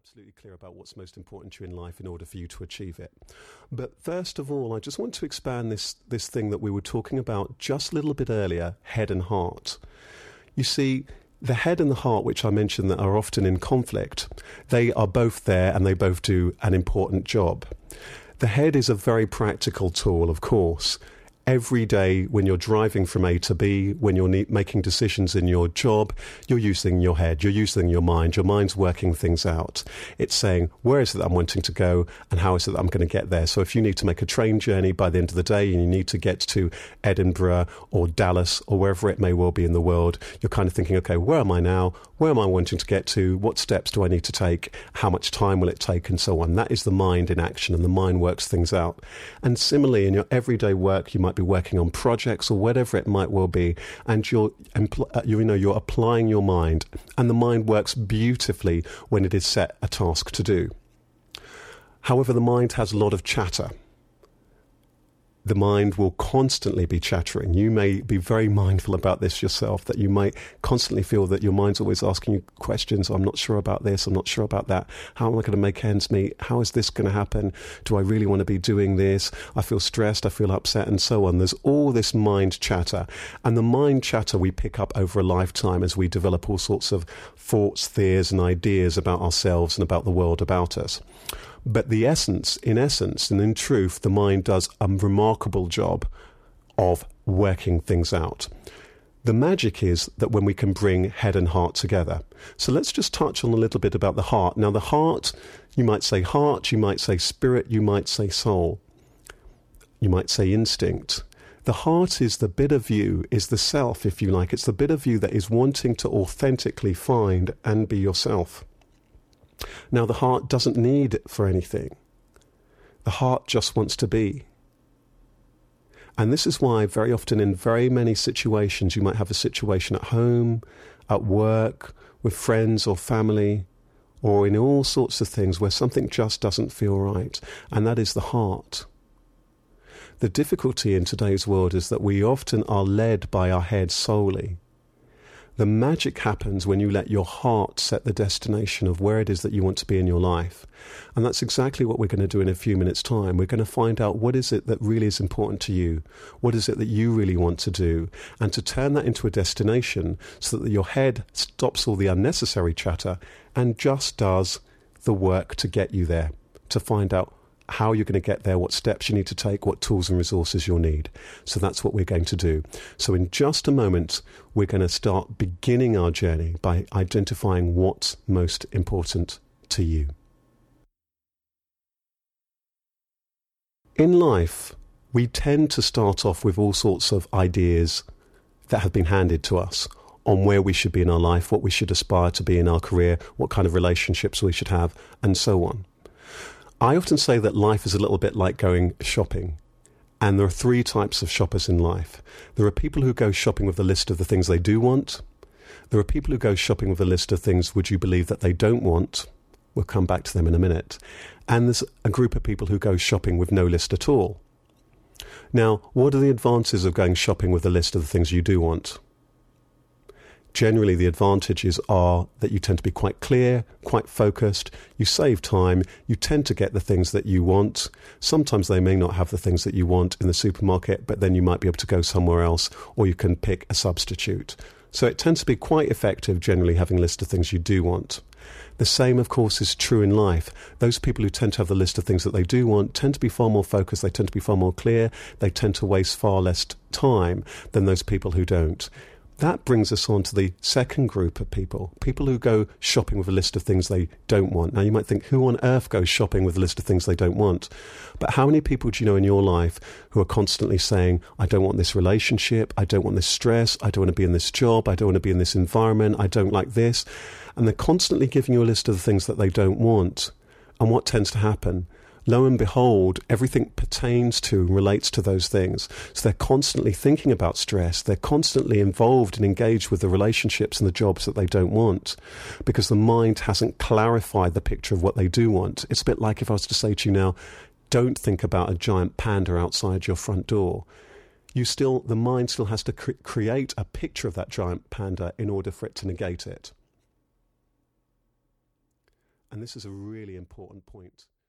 absolutely clear about what's most important to you in life in order for you to achieve it. But first of all, I just want to expand this thing that we were talking about just a little bit earlier, head and heart. You see, the head and the heart, which I mentioned that are often in conflict, they are both there and they both do an important job. The head is a very practical tool, of course. Every day when you're driving from A to B, when you're making decisions in your job, you're using your head, you're using your mind. Your mind's working things out. It's saying, where is it that I'm wanting to go and how is it that I'm going to get there? So if you need to make a train journey by the end of the day and you need to get to Edinburgh or Dallas or wherever it may well be in the world, you're kind of thinking, okay, where am I now? Where am I wanting to get to? What steps do I need to take? How much time will it take? And so on. That is the mind in action, and the mind works things out. And similarly, in your everyday work, you might be working on projects or whatever it might well be, and you're applying your mind, and the mind works beautifully when it is set a task to do. However, the mind has a lot of chatter. The mind will constantly be chattering. You may be very mindful about this yourself, that you might constantly feel that your mind's always asking you questions. I'm not sure about this. I'm not sure about that. How am I going to make ends meet? How is this going to happen? Do I really want to be doing this? I feel stressed. I feel upset, and so on. There's all this mind chatter. And the mind chatter we pick up over a lifetime as we develop all sorts of thoughts, fears, and ideas about ourselves and about the world about us. But in essence, and in truth, the mind does a remarkable job of working things out. The magic is that when we can bring head and heart together. So let's just touch on a little bit about the heart. Now, the heart, you might say spirit, you might say soul, you might say instinct. The heart is the bit of you, is the self, if you like. It's the bit of you that is wanting to authentically find and be yourself. Now, the heart doesn't need for anything. The heart just wants to be. And this is why very often in very many situations, you might have a situation at home, at work, with friends or family, or in all sorts of things where something just doesn't feel right. And that is the heart. The difficulty in today's world is that we often are led by our head solely. The magic happens when you let your heart set the destination of where it is that you want to be in your life. And that's exactly what we're going to do in a few minutes' time. We're going to find out what is it that really is important to you. What is it that you really want to do? And to turn that into a destination so that your head stops all the unnecessary chatter and just does the work to get you there, to find out how you're going to get there, what steps you need to take, what tools and resources you'll need. So that's what we're going to do. So in just a moment, we're going to start beginning our journey by identifying what's most important to you. In life, we tend to start off with all sorts of ideas that have been handed to us on where we should be in our life, what we should aspire to be in our career, what kind of relationships we should have, and so on. I often say that life is a little bit like going shopping. And there are three types of shoppers in life. There are people who go shopping with a list of the things they do want. There are people who go shopping with a list of things, would you believe, that they don't want. We'll come back to them in a minute. And there's a group of people who go shopping with no list at all. Now, what are the advantages of going shopping with a list of the things you do want? Generally, the advantages are that you tend to be quite clear, quite focused, you save time, you tend to get the things that you want. Sometimes they may not have the things that you want in the supermarket, but then you might be able to go somewhere else, or you can pick a substitute. So it tends to be quite effective, generally, having a list of things you do want. The same, of course, is true in life. Those people who tend to have the list of things that they do want tend to be far more focused, they tend to be far more clear, they tend to waste far less time than those people who don't. That brings us on to the second group of people who go shopping with a list of things they don't want. Now, you might think, who on earth goes shopping with a list of things they don't want? But how many people do you know in your life who are constantly saying, I don't want this relationship, I don't want this stress, I don't want to be in this job, I don't want to be in this environment, I don't like this. And they're constantly giving you a list of the things that they don't want. And what tends to happen? Lo and behold, everything pertains to and relates to those things. So they're constantly thinking about stress. They're constantly involved and engaged with the relationships and the jobs that they don't want, because the mind hasn't clarified the picture of what they do want. It's a bit like if I was to say to you now, don't think about a giant panda outside your front door. The mind still has to create a picture of that giant panda in order for it to negate it. and this is a really important point,